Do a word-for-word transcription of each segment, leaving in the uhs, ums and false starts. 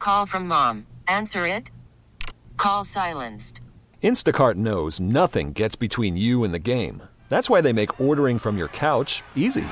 Call from mom. Answer it. Call silenced. Instacart knows nothing gets between you and the game. That's why they make ordering from your couch easy.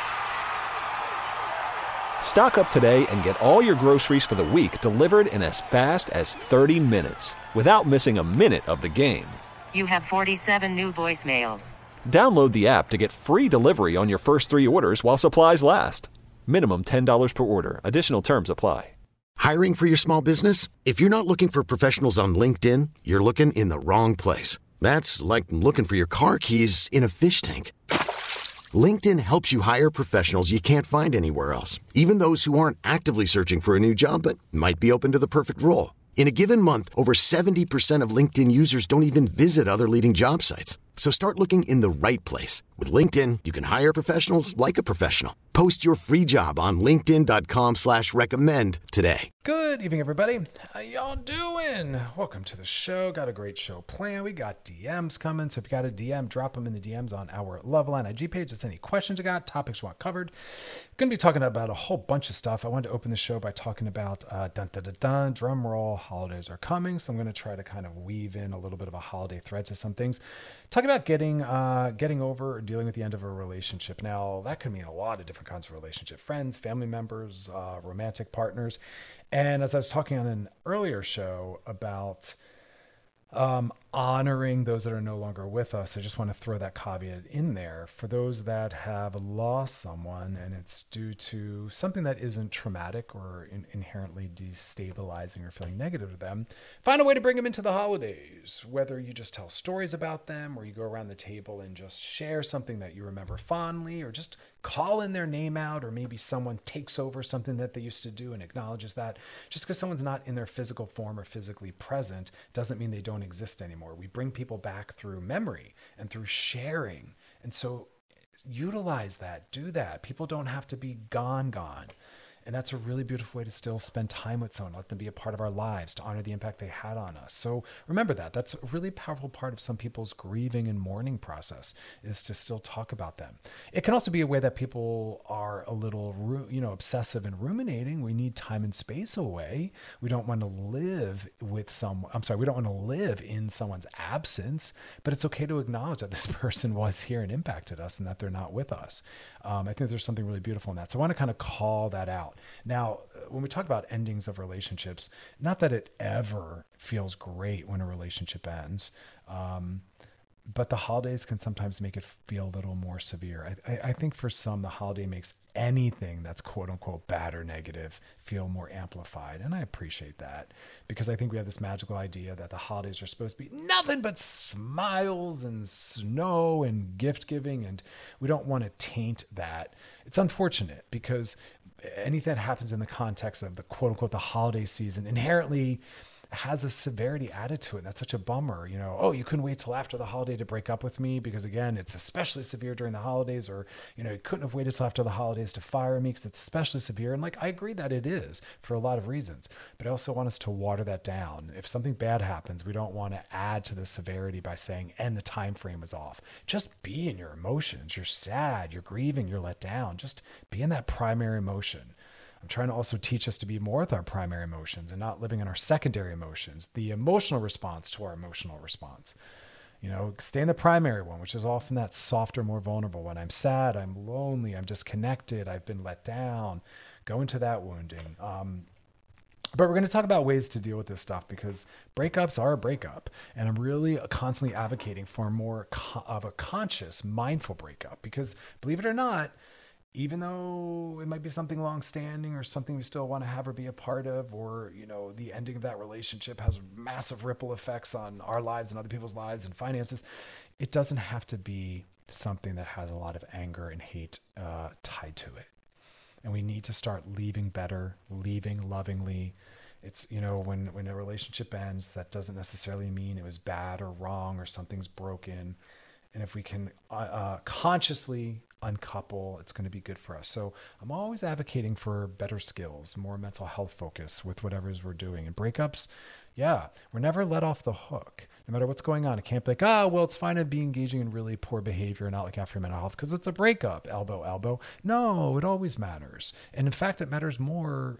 Stock up today and get all your groceries for the week delivered in as fast as thirty minutes without missing a minute of the game. You have forty-seven new voicemails. Download the app to get free delivery on your first three orders while supplies last. Minimum ten dollars per order. Additional terms apply. Hiring for your small business? If you're not looking for professionals on LinkedIn, you're looking in the wrong place. That's like looking for your car keys in a fish tank. LinkedIn helps you hire professionals you can't find anywhere else, even those who aren't actively searching for a new job but might be open to the perfect role. In a given month, over seventy percent of LinkedIn users don't even visit other leading job sites. So start looking in the right place. With LinkedIn, you can hire professionals like a professional. Post your free job on linkedin.com slash recommend today. Good evening, everybody. How y'all doing? Welcome to the show. Got a great show planned. We got D Ms coming. So if you got a D M, drop them in the D Ms on our Loveline I G page. Just any questions you got, topics you want covered. Going to be talking about a whole bunch of stuff. I wanted to open the show by talking about uh, dun dun dun dun, drum roll, holidays are coming. So I'm going to try to kind of weave in a little bit of a holiday thread to some things. Talk about getting uh, getting over or dealing with the end of a relationship. Now, that could mean a lot of different kinds of relationship. Friends, family members, uh, romantic partners. And as I was talking on an earlier show about um, honoring those that are no longer with us, I just want to throw that caveat in there. For those that have lost someone and it's due to something that isn't traumatic or in- inherently destabilizing or feeling negative to them, find a way to bring them into the holidays, whether you just tell stories about them or you go around the table and just share something that you remember fondly, or just call in their name out, or maybe someone takes over something that they used to do and acknowledges that. Just because someone's not in their physical form or physically present doesn't mean they don't exist anymore. We bring people back through memory and through sharing. And so utilize that, do that. People don't have to be gone, gone. And that's a really beautiful way to still spend time with someone, let them be a part of our lives, to honor the impact they had on us. So remember that. That's a really powerful part of some people's grieving and mourning process, is to still talk about them. It can also be a way that people are a little, you know, obsessive and ruminating. We need time and space away. We don't want to live with some, I'm sorry, we don't want to live in someone's absence, but it's okay to acknowledge that this person was here and impacted us and that they're not with us. Um, I think there's something really beautiful in that. So I want to kind of call that out. Now, when we talk about endings of relationships, not that it ever feels great when a relationship ends, um, but the holidays can sometimes make it feel a little more severe. I, I, I think for some, the holiday makes anything that's quote unquote bad or negative feel more amplified. And I appreciate that, because I think we have this magical idea that the holidays are supposed to be nothing but smiles and snow and gift giving. And we don't want to taint that. It's unfortunate, because anything that happens in the context of the quote unquote the holiday season inherently has a severity added to it. And that's such a bummer. You know, oh, you couldn't wait till after the holiday to break up with me because, again, it's especially severe during the holidays. Or, you know, you couldn't have waited till after the holidays to fire me because it's especially severe. And like, I agree that it is for a lot of reasons, but I also want us to water that down. If something bad happens, we don't want to add to the severity by saying, and the time frame is off. Just be in your emotions. You're sad, you're grieving, you're let down. Just be in that primary emotion. I'm trying to also teach us to be more with our primary emotions and not living in our secondary emotions, the emotional response to our emotional response. You know, stay in the primary one, which is often that softer, more vulnerable one. I'm sad, I'm lonely, I'm disconnected, I've been let down. Go into that wounding. Um, But we're going to talk about ways to deal with this stuff, because breakups are a breakup. And I'm really constantly advocating for more co- of a conscious, mindful breakup, because believe it or not, even though it might be something long-standing or something we still want to have or be a part of, or, you know, the ending of that relationship has massive ripple effects on our lives and other people's lives and finances, it doesn't have to be something that has a lot of anger and hate uh, tied to it. And we need to start leaving better, leaving lovingly. It's, you know, when, when a relationship ends, that doesn't necessarily mean it was bad or wrong or something's broken. And if we can uh, uh, consciously uncouple, it's going to be good for us. So I'm always advocating for better skills, more mental health focus with whatever it is we're doing. And breakups, yeah, we're never let off the hook. No matter what's going on, it can't be like, oh, well, it's fine to be engaging in really poor behavior and not look after your mental health because it's a breakup, elbow, elbow. No, it always matters. And in fact, it matters more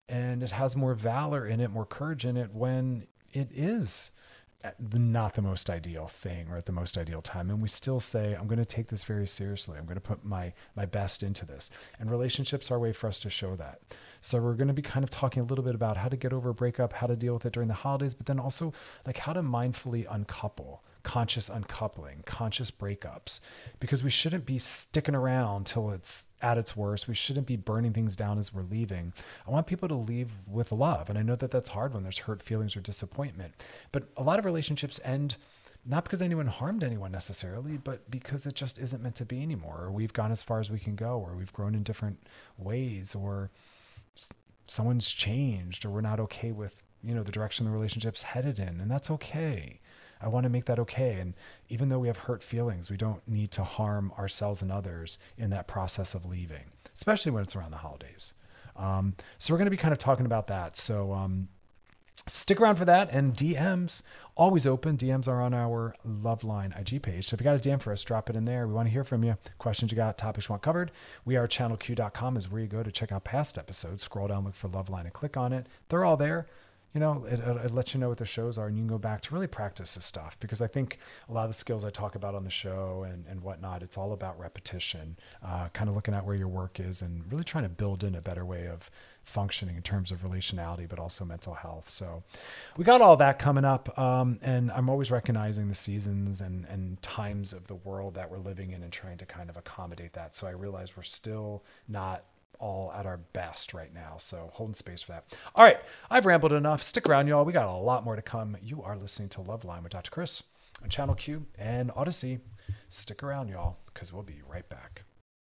And it has more valor in it, more courage in it when it is not the most ideal thing or at the most ideal time. And we still say, I'm going to take this very seriously. I'm going to put my, my best into this. And relationships are a way for us to show that. So we're going to be kind of talking a little bit about how to get over a breakup, how to deal with it during the holidays, but then also like how to mindfully uncouple, conscious uncoupling, conscious breakups, because we shouldn't be sticking around till it's at its worst. We shouldn't be burning things down as we're leaving. I want people to leave with love. And I know that that's hard when there's hurt feelings or disappointment, but a lot of relationships end not because anyone harmed anyone necessarily, but because it just isn't meant to be anymore. Or we've gone as far as we can go, or we've grown in different ways, or someone's changed, or we're not okay with, you know, the direction the relationship's headed in. And that's okay. I want to make that okay. And even though we have hurt feelings, we don't need to harm ourselves and others in that process of leaving, especially when it's around the holidays. Um, so we're going to be kind of talking about that. So um, stick around for that. And D Ms always open. D Ms are on our Loveline I G page. So if you got a D M for us, drop it in there. We want to hear from you. Questions you got, topics you want covered. We are channel q dot com is where you go to check out past episodes. Scroll down, look for Loveline and click on it. They're all there. You know, it, it, it lets you know what the shows are, and you can go back to really practice this stuff, because I think a lot of the skills I talk about on the show and, and whatnot, it's all about repetition, uh, kind of looking at where your work is and really trying to build in a better way of functioning in terms of relationality, but also mental health. So we got all that coming up. Um, and I'm always recognizing the seasons and, and times of the world that we're living in and trying to kind of accommodate that. So I realize we're still not all at our best right now. So holding space for that. All right. I've rambled enough. Stick around, y'all. We got a lot more to come. You are listening to Loveline with Doctor Chris on Channel Q and Odyssey. Stick around, y'all, because we'll be right back.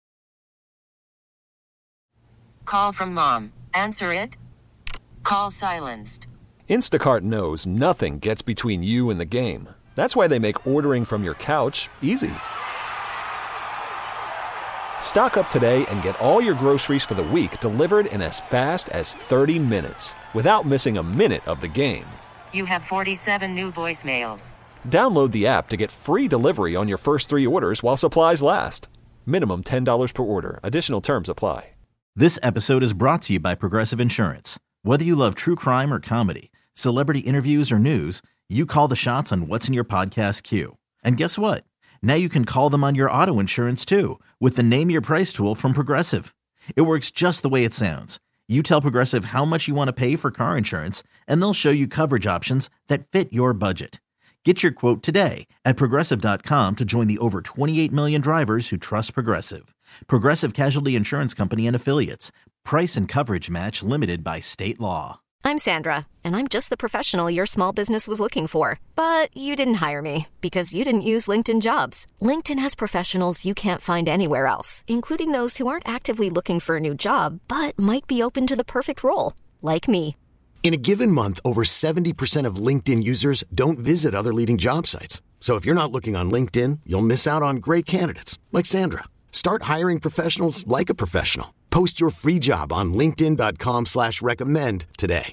Call from mom. Answer it. Call silenced. Instacart knows nothing gets between you and the game. That's why they make ordering from your couch easy. Stock up today and get all your groceries for the week delivered in as fast as thirty minutes without missing a minute of the game. You have forty-seven new voicemails. Download the app to get free delivery on your first three orders while supplies last. Minimum ten dollars per order. Additional terms apply. This episode is brought to you by Progressive Insurance. Whether you love true crime or comedy, celebrity interviews or news, you call the shots on what's in your podcast queue. And guess what? Now you can call them on your auto insurance too with the Name Your Price tool from Progressive. It works just the way it sounds. You tell Progressive how much you want to pay for car insurance, and they'll show you coverage options that fit your budget. Get your quote today at Progressive dot com to join the over twenty-eight million drivers who trust Progressive. Progressive Casualty Insurance Company and Affiliates. Price and coverage match limited by state law. I'm Sandra, and I'm just the professional your small business was looking for. But you didn't hire me because you didn't use LinkedIn Jobs. LinkedIn has professionals you can't find anywhere else, including those who aren't actively looking for a new job, but might be open to the perfect role, like me. In a given month, over seventy percent of LinkedIn users don't visit other leading job sites. So if you're not looking on LinkedIn, you'll miss out on great candidates like Sandra. Start hiring professionals like a professional. Post your free job on linkedin dot com slash recommend today.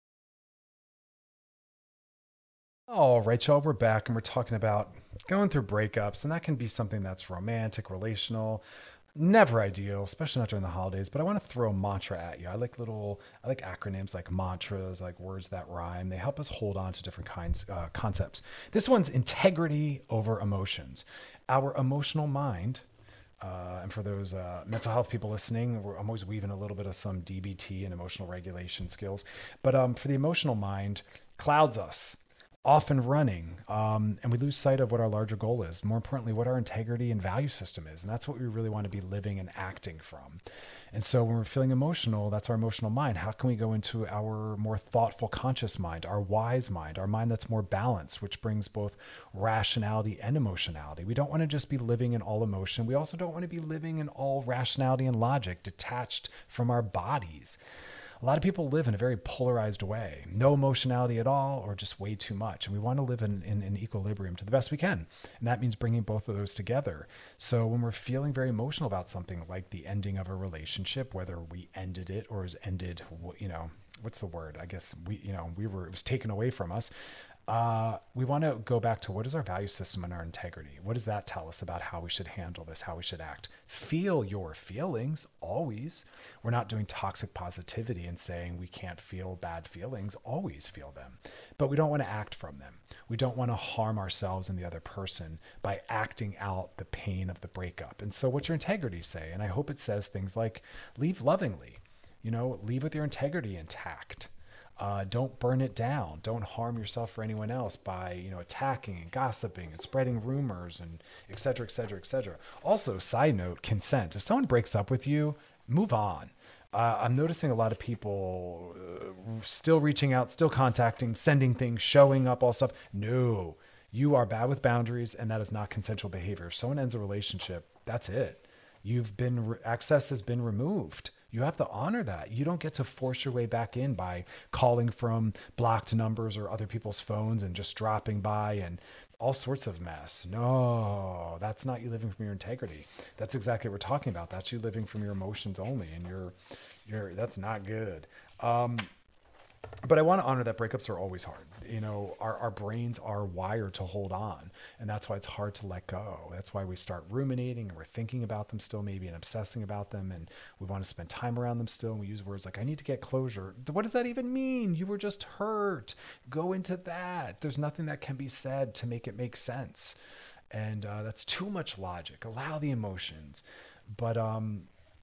All right, y'all, we're back and we're talking about going through breakups, and that can be something that's romantic, relational, never ideal, especially not during the holidays. But I want to throw a mantra at you. I like little, I like acronyms, like mantras, like words that rhyme. They help us hold on to different kinds, uh, concepts. This one's integrity over emotions. Our emotional mind. Uh, and for those uh, mental health people listening, we're, I'm always weaving a little bit of some D B T and emotional regulation skills. But um, for the emotional mind, clouds us, often running, um, and we lose sight of what our larger goal is. More importantly, what our integrity and value system is. And that's what we really want to be living and acting from. And so when we're feeling emotional, that's our emotional mind. How can we go into our more thoughtful, conscious mind, our wise mind, our mind that's more balanced, which brings both rationality and emotionality? We don't want to just be living in all emotion. We also don't want to be living in all rationality and logic, detached from our bodies. A lot of people live in a very polarized way, no emotionality at all, or just way too much. And we want to live in, in, in equilibrium to the best we can. And that means bringing both of those together. So when we're feeling very emotional about something like the ending of a relationship, whether we ended it or is ended, you know, what's the word? I guess we, you know, we were, it was taken away from us. Uh, we want to go back to what is our value system and our integrity? What does that tell us about how we should handle this, how we should act? Feel your feelings always. We're not doing toxic positivity and saying we can't feel bad feelings, always feel them. But we don't want to act from them. We don't want to harm ourselves and the other person by acting out the pain of the breakup. And so what's your integrity say? And I hope it says things like, leave lovingly, you know, leave with your integrity intact. Uh, don't burn it down. Don't harm yourself or anyone else by, you know, attacking and gossiping and spreading rumors and et cetera, et cetera, et cetera. Also, side note, consent. If someone breaks up with you, move on. Uh, I'm noticing a lot of people uh, still reaching out, still contacting, sending things, showing up, all stuff. No, you are bad with boundaries, and that is not consensual behavior. If someone ends a relationship, that's it. You've been, re- access has been removed. You have to honor that. You don't get to force your way back in by calling from blocked numbers or other people's phones and just dropping by and all sorts of mess. No, that's not you living from your integrity. That's exactly what we're talking about. That's you living from your emotions only, and you're, you're, that's not good. Um, But I want to honor that breakups are always hard. You know, our, our brains are wired to hold on, and that's why it's hard to let go. That's why we start ruminating and we're thinking about them still maybe and obsessing about them, and we want to spend time around them still. And we use words like, I need to get closure. What does that even mean? You were just hurt. Go into that. There's nothing that can be said to make it make sense. And uh, that's too much logic. Allow the emotions. But, um,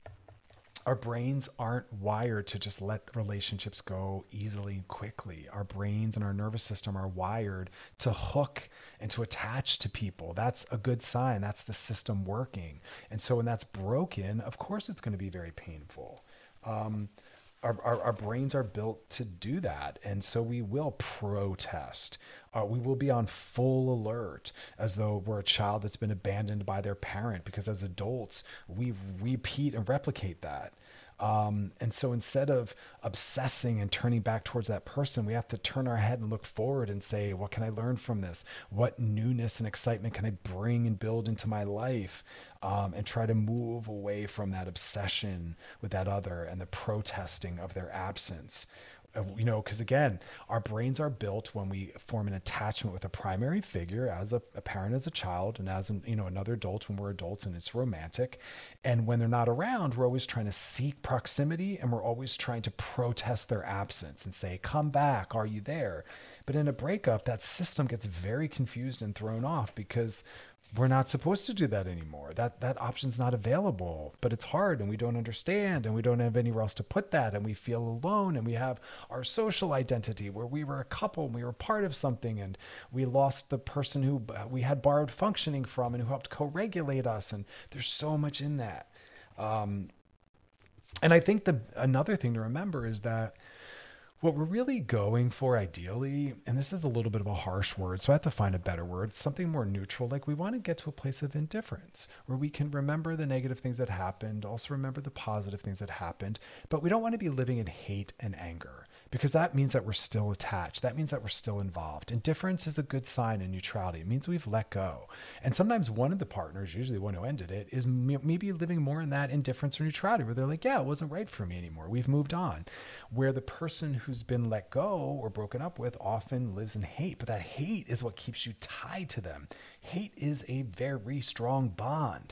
our brains aren't wired to just let relationships go easily and quickly. Our brains and our nervous system are wired to hook and to attach to people. That's a good sign. That's the system working. And so when that's broken, of course, it's going to be very painful. Um, Our, our, our brains are built to do that. And so we will protest. Uh, we will be on full alert as though we're a child that's been abandoned by their parent, because as adults, we repeat and replicate that. Um, and so instead of obsessing and turning back towards that person, we have to turn our head and look forward and say, what can I learn from this? What newness and excitement can I bring and build into my life? Um, and try to move away from that obsession with that other and the protesting of their absence. Uh, you know, because again, our brains are built when we form an attachment with a primary figure as a, a parent, as a child, and as an, you know, another adult when we're adults and it's romantic. And when they're not around, we're always trying to seek proximity, and we're always trying to protest their absence and say, come back, are you there? But in a breakup, that system gets very confused and thrown off, because we're not supposed to do that anymore. That that option's not available, but it's hard, and we don't understand, and we don't have anywhere else to put that, and we feel alone, and we have our social identity where we were a couple and we were part of something, and we lost the person who we had borrowed functioning from and who helped co-regulate us, and there's so much in that. Um, and I think the another thing to remember is that what we're really going for ideally, and this is a little bit of a harsh word, so I have to find a better word, something more neutral. Like, we want to get to a place of indifference where we can remember the negative things that happened, also remember the positive things that happened, but we don't want to be living in hate and anger, because that means that we're still attached. That means that we're still involved. Indifference is a good sign in neutrality. It means we've let go. And sometimes one of the partners, usually one who ended it, is maybe living more in that indifference or neutrality, where they're like, yeah, it wasn't right for me anymore. We've moved on. Where the person who's been let go or broken up with often lives in hate, but that hate is what keeps you tied to them. Hate is a very strong bond.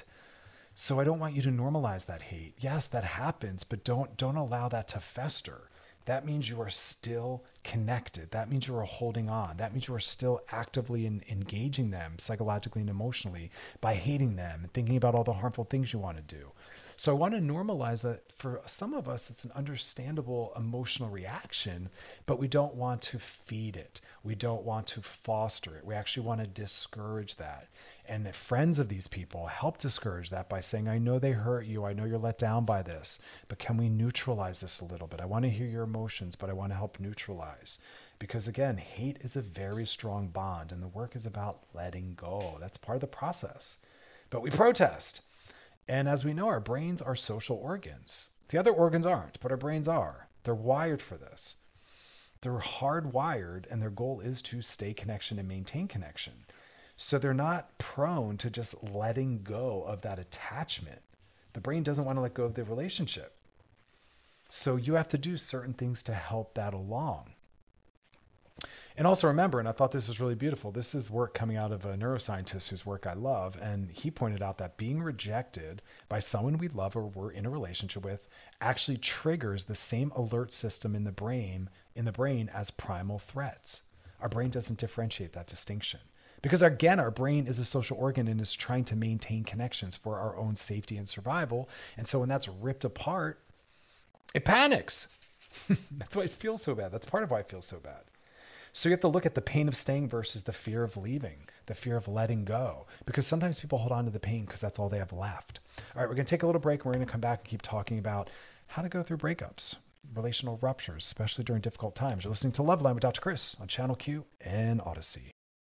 So I don't want you to normalize that hate. Yes, that happens, but don't don't allow that to fester. That means you are still connected. That means you are holding on. That means you are still actively in, engaging them psychologically and emotionally by hating them and thinking about all the harmful things you want to do. So I want to normalize that. For some of us, it's an understandable emotional reaction, but we don't want to feed it. We don't want to foster it. We actually want to discourage that. And friends of these people help discourage that by saying, I know they hurt you. I know you're let down by this, but can we neutralize this a little bit? I want to hear your emotions, but I want to help neutralize. Because again, hate is a very strong bond, and the work is about letting go. That's part of the process. But we protest. And as we know, our brains are social organs. The other organs aren't, but our brains are. They're wired for this. They're hardwired, and their goal is to stay connection and maintain connection. So they're not prone to just letting go of that attachment. The brain doesn't want to let go of the relationship. So you have to do certain things to help that along. And also remember, and I thought this was really beautiful, this is work coming out of a neuroscientist whose work I love. And he pointed out that being rejected by someone we love or we're in a relationship with actually triggers the same alert system in the brain, in the brain as primal threats. Our brain doesn't differentiate that distinction. Because again, our brain is a social organ and is trying to maintain connections for our own safety and survival. And so when that's ripped apart, it panics. That's why it feels so bad. That's part of why it feels so bad. So you have to look at the pain of staying versus the fear of leaving, the fear of letting go, because sometimes people hold on to the pain because that's all they have left. All right, we're going to take a little break. And we're going to come back and keep talking about how to go through breakups, relational ruptures, especially during difficult times. You're listening to Loveline with Doctor Chris on Channel Q and Odyssey.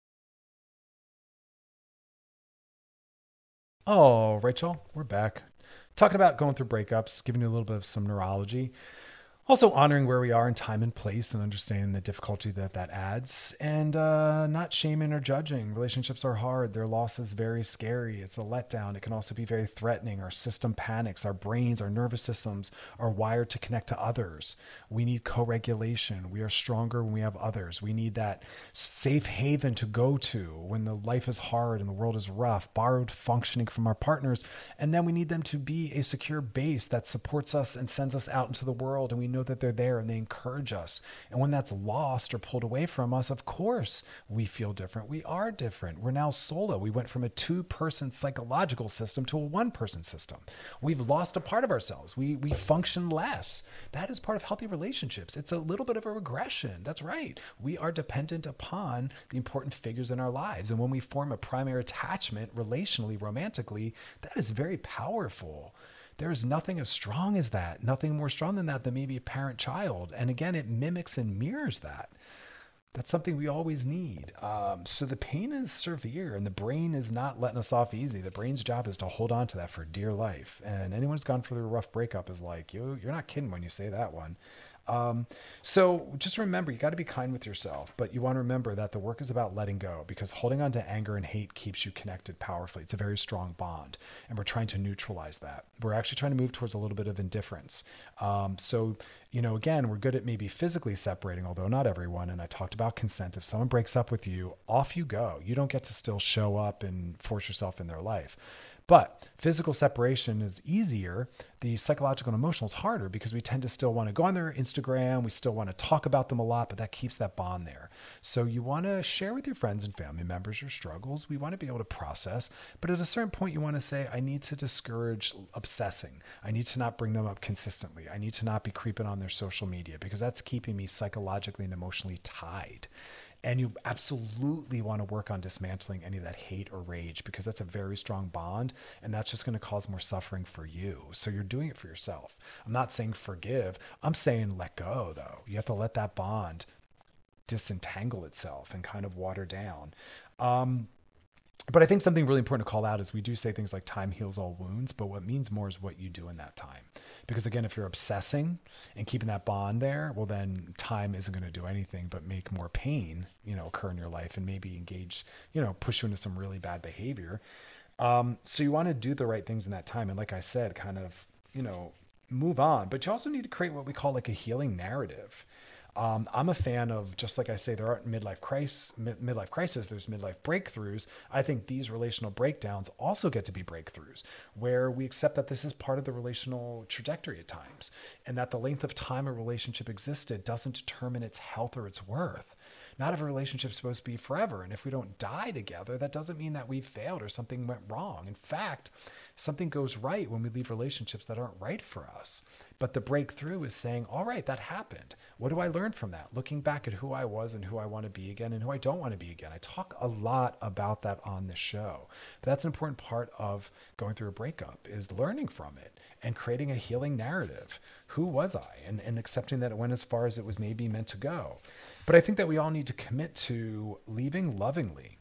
Oh, Rachel, we're back. Talking about going through breakups, giving you a little bit of some neurology. Also honoring where we are in time and place and understanding the difficulty that that adds, and uh, not shaming or judging. Relationships are hard. Their loss is very scary. It's a letdown. It can also be very threatening. Our system panics. Our brains, our nervous systems are wired to connect to others. We need co-regulation. We are stronger when we have others. We need that safe haven to go to when the life is hard and the world is rough, borrowed functioning from our partners. And then we need them to be a secure base that supports us and sends us out into the world. And we know that they're there and they encourage us. And when that's lost or pulled away from us, of course, we feel different. We are different. We're now solo. We went from a two-person psychological system to a one-person system. We've lost a part of ourselves. We we function less. That is part of healthy relationships. It's a little bit of a regression. That's right. We are dependent upon the important figures in our lives. And when we form a primary attachment relationally, romantically, that is very powerful. There is nothing as strong as that, nothing more strong than that than maybe a parent-child. And again, it mimics and mirrors that. That's something we always need. Um, so the pain is severe and the brain is not letting us off easy. The brain's job is to hold on to that for dear life. And anyone who's gone through a rough breakup is like, you, you're not kidding when you say that one. Um, so just remember, you got to be kind with yourself, but you want to remember that the work is about letting go, because holding on to anger and hate keeps you connected powerfully. It's a very strong bond, and we're trying to neutralize that. We're actually trying to move towards a little bit of indifference. Um, so, you know, again, we're good at maybe physically separating, although not everyone. And I talked about consent. If someone breaks up with you, off you go. You don't get to still show up and force yourself in their life. But physical separation is easier. The psychological and emotional is harder, because we tend to still want to go on their Instagram. We still want to talk about them a lot, but that keeps that bond there. So you want to share with your friends and family members your struggles. We want to be able to process. But at a certain point, you want to say, I need to discourage obsessing. I need to not bring them up consistently. I need to not be creeping on their social media, because that's keeping me psychologically and emotionally tied. And you absolutely want to work on dismantling any of that hate or rage, because that's a very strong bond, and that's just going to cause more suffering for you. So you're doing it for yourself. I'm not saying forgive. I'm saying let go, though. You have to let that bond disentangle itself and kind of water down. Um, But I think something really important to call out is we do say things like time heals all wounds, but what means more is what you do in that time. Because again, if you're obsessing and keeping that bond there, well, then time isn't going to do anything but make more pain, you know, occur in your life and maybe engage, you know, push you into some really bad behavior. Um, so you want to do the right things in that time. And like I said, kind of, you know, move on, but you also need to create what we call like a healing narrative. Um, I'm a fan of, just like I say, there aren't midlife crisis, mid- midlife crisis, there's midlife breakthroughs. I think these relational breakdowns also get to be breakthroughs, where we accept that this is part of the relational trajectory at times, and that the length of time a relationship existed doesn't determine its health or its worth. Not every relationship is supposed to be forever. And if we don't die together, that doesn't mean that we failed or something went wrong. In fact, something goes right when we leave relationships that aren't right for us. But the breakthrough is saying, all right, that happened. What do I learn from that? Looking back at who I was and who I want to be again and who I don't want to be again. I talk a lot about that on this show. But that's an important part of going through a breakup, is learning from it and creating a healing narrative. Who was I? And, and accepting that it went as far as it was maybe meant to go. But I think that we all need to commit to leaving lovingly.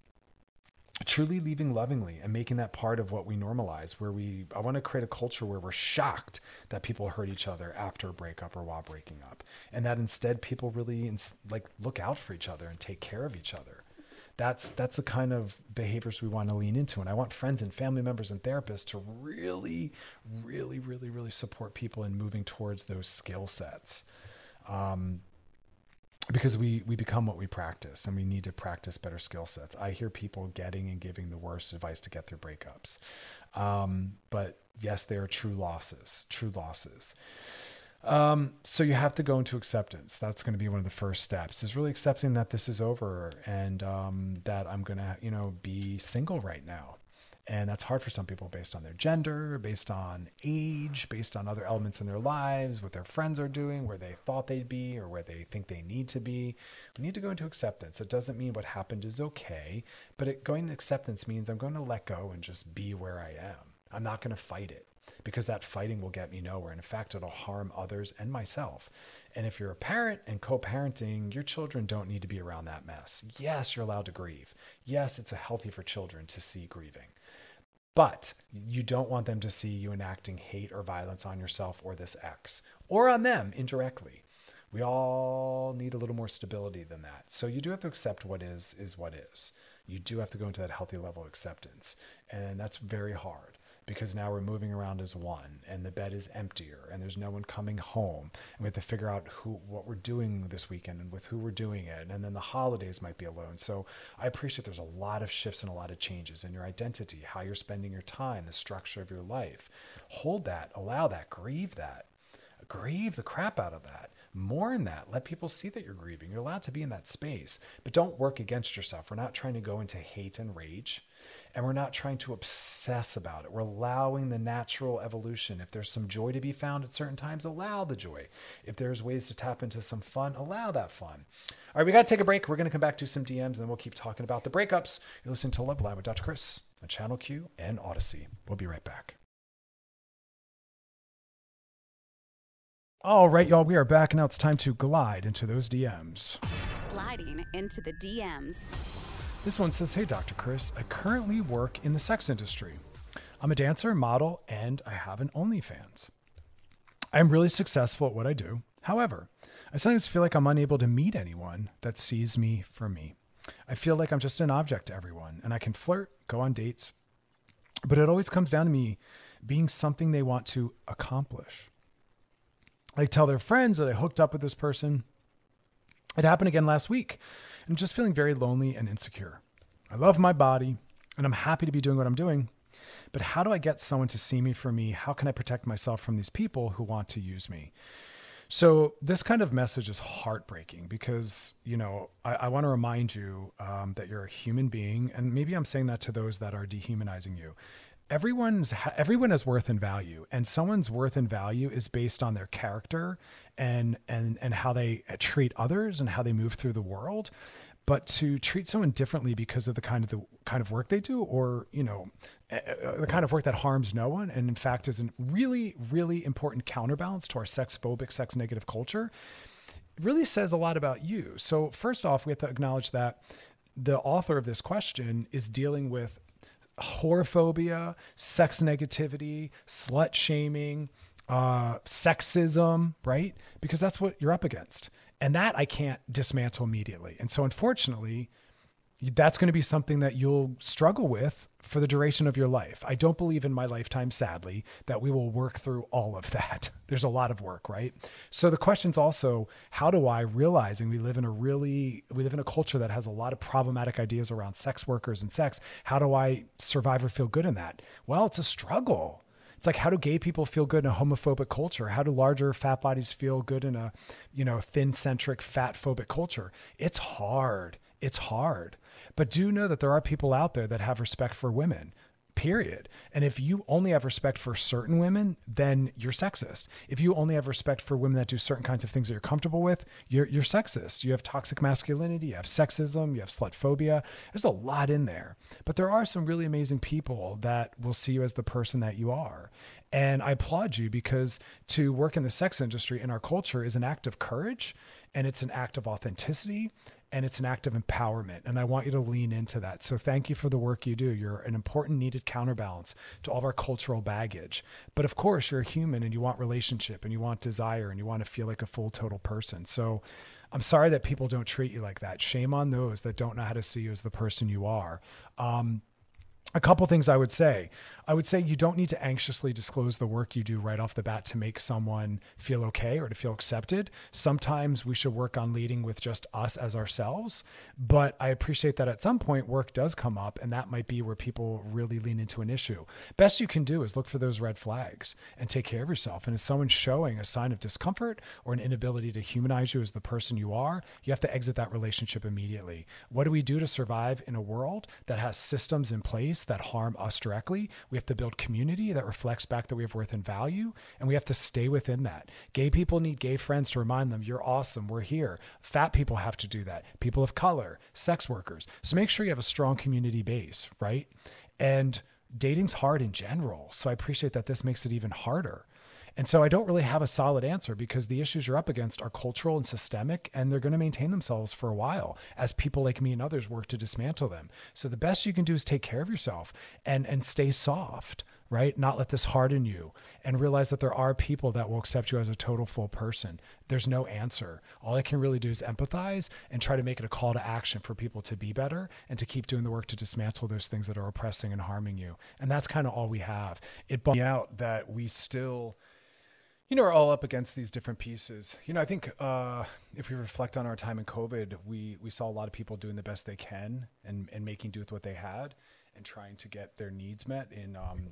Truly leaving lovingly and making that part of what we normalize, where we, I want to create a culture where we're shocked that people hurt each other after a breakup or while breaking up. And that instead people really like look out for each other and take care of each other. That's, that's the kind of behaviors we want to lean into. And I want friends and family members and therapists to really, really, really, really support people in moving towards those skill sets. Um, because we, we become what we practice, and we need to practice better skill sets. I hear people getting and giving the worst advice to get through breakups. Um, but yes, they are true losses, true losses. Um, so you have to go into acceptance. That's going to be one of the first steps, is really accepting that this is over, and um, that I'm going to, you know, be single right now. And that's hard for some people based on their gender, based on age, based on other elements in their lives, what their friends are doing, where they thought they'd be, or where they think they need to be. We need to go into acceptance. It doesn't mean what happened is okay, but it, going into acceptance means I'm going to let go and just be where I am. I'm not going to fight it, because that fighting will get me nowhere. And in fact, it'll harm others and myself. And if you're a parent and co-parenting, your children don't need to be around that mess. Yes, you're allowed to grieve. Yes, it's healthy for children to see grieving. But you don't want them to see you enacting hate or violence on yourself or this ex, or on them indirectly. We all need a little more stability than that. So you do have to accept what is, is what is. You do have to go into that healthy level of acceptance. And that's very hard, because now we're moving around as one, and the bed is emptier, and there's no one coming home, and we have to figure out who, what we're doing this weekend and with who we're doing it. And then the holidays might be alone. So I appreciate there's a lot of shifts and a lot of changes in your identity, how you're spending your time, the structure of your life. Hold that, allow that, grieve that, grieve the crap out of that. Mourn that. Let people see that you're grieving. You're allowed to be in that space, but don't work against yourself. We're not trying to go into hate and rage. And we're not trying to obsess about it. We're allowing the natural evolution. If there's some joy to be found at certain times, allow the joy. If there's ways to tap into some fun, allow that fun. All right, we got to take a break. We're going to come back to some D Ms, and then we'll keep talking about the breakups. You're listening to Love Line with Doctor Chris on Channel Q and Odyssey. We'll be right back. All right, y'all, we are back, and now it's time to glide into those D Ms. Sliding into the D Ms. This one says, hey, Doctor Chris, I currently work in the sex industry. I'm a dancer, model, and I have an OnlyFans. I'm really successful at what I do. However, I sometimes feel like I'm unable to meet anyone that sees me for me. I feel like I'm just an object to everyone, and I can flirt, go on dates, but it always comes down to me being something they want to accomplish. They tell their friends that I hooked up with this person. It happened again last week. I'm just feeling very lonely and insecure. I love my body, and I'm happy to be doing what I'm doing. But how do I get someone to see me for me? How can I protect myself from these people who want to use me? So this kind of message is heartbreaking, because, you know, I, I want to remind you um, that you're a human being. And maybe I'm saying that to those that are dehumanizing you. Everyone's everyone has worth and value, and someone's worth and value is based on their character and and and how they treat others and how they move through the world. But to treat someone differently because of the kind of the kind of work they do, or, you know, the kind of work that harms no one, and in fact is a really, really important counterbalance to our sex phobic, sex negative culture, it really says a lot about you. So first off, we have to acknowledge that the author of this question is dealing with whorephobia, sex negativity, slut shaming, uh, sexism, right? Because that's what you're up against. And that I can't dismantle immediately. And so unfortunately, that's going to be something that you'll struggle with for the duration of your life. I don't believe in my lifetime, sadly, that we will work through all of that. There's a lot of work, right? So the question's also, how do I, realizing we live in a really, we live in a culture that has a lot of problematic ideas around sex workers and sex. How do I survive or feel good in that? Well, it's a struggle. It's like, how do gay people feel good in a homophobic culture? How do larger fat bodies feel good in a, you know, thin centric fat phobic culture? It's hard. It's hard. But do know that there are people out there that have respect for women, period. And if you only have respect for certain women, then you're sexist. If you only have respect for women that do certain kinds of things that you're comfortable with, you're, you're sexist. You have toxic masculinity, you have sexism, you have slut phobia. There's a lot in there. But there are some really amazing people that will see you as the person that you are. And I applaud you, because to work in the sex industry in our culture is an act of courage, and it's an act of authenticity, and it's an act of empowerment. And I want you to lean into that. So thank you for the work you do. You're an important, needed counterbalance to all of our cultural baggage. But of course, you're a human, and you want relationship, and you want desire, and you want to feel like a full, total person. So I'm sorry that people don't treat you like that. Shame on those that don't know how to see you as the person you are. Um, a couple things I would say. I would say you don't need to anxiously disclose the work you do right off the bat to make someone feel okay or to feel accepted. Sometimes we should work on leading with just us as ourselves, but I appreciate that at some point work does come up, and that might be where people really lean into an issue. Best you can do is look for those red flags and take care of yourself. And if someone's showing a sign of discomfort or an inability to humanize you as the person you are, you have to exit that relationship immediately. What do we do to survive in a world that has systems in place that harm us directly? We have to build community that reflects back that we have worth and value, and we have to stay within that. Gay people need gay friends to remind them, you're awesome, we're here. Fat people have to do that. People of color, sex workers. So make sure you have a strong community base, right? And dating's hard in general. So I appreciate that this makes it even harder. And so I don't really have a solid answer because the issues you're up against are cultural and systemic, and they're going to maintain themselves for a while as people like me and others work to dismantle them. So the best you can do is take care of yourself and, and stay soft, right? Not let this harden you, and realize that there are people that will accept you as a total full person. There's no answer. All I can really do is empathize and try to make it a call to action for people to be better and to keep doing the work to dismantle those things that are oppressing and harming you. And that's kind of all we have. It bums me out that we still, you know, are all up against these different pieces. You know, I think uh, if we reflect on our time in COVID, we we saw a lot of people doing the best they can and, and making do with what they had and trying to get their needs met in, um,